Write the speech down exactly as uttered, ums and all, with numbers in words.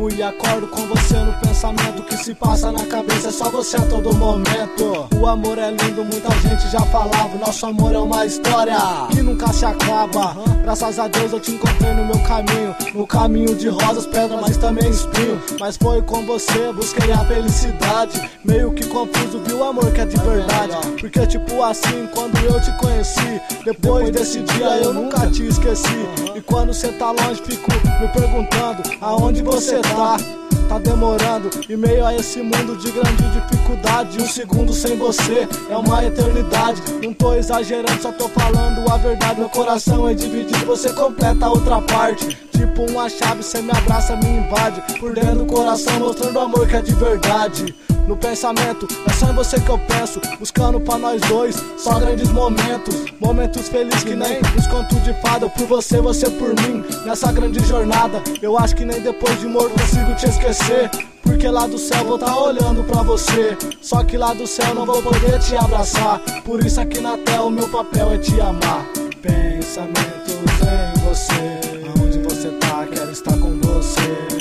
durmo e acordo com você no pensamento. Que se passa na cabeça é só você a todo momento. O amor é lindo, muita gente já falava. Nosso amor é uma história que nunca se acaba. Graças a Deus eu te encontrei no meu caminho, no caminho de rosas, pedras, mas também espinho. Mas foi com você, busquei a felicidade. Meio que confuso, vi o amor que é de verdade. Porque tipo assim, quando eu te conheci, depois desse dia eu nunca te esqueci. E quando cê tá longe, fico me perguntando aonde você tá. Tá demorando, em meio a esse mundo de grande dificuldade. Um segundo sem você é uma eternidade. Não tô exagerando, só tô falando a verdade. Meu coração é dividido, você completa a outra parte. Tipo uma chave, cê me abraça, me invade por dentro do coração, mostrando o amor que é de verdade. No pensamento, é só em você que eu penso, buscando pra nós dois só grandes momentos. Momentos felizes que nem os contos de fada. Por você, você por mim, nessa grande jornada. Eu acho que nem depois de morto consigo te esquecer. Porque lá do céu vou tá olhando pra você. Só que lá do céu não vou poder te abraçar. Por isso aqui na terra o meu papel é te amar. Pensamentos em você, aonde você tá, quero estar com você.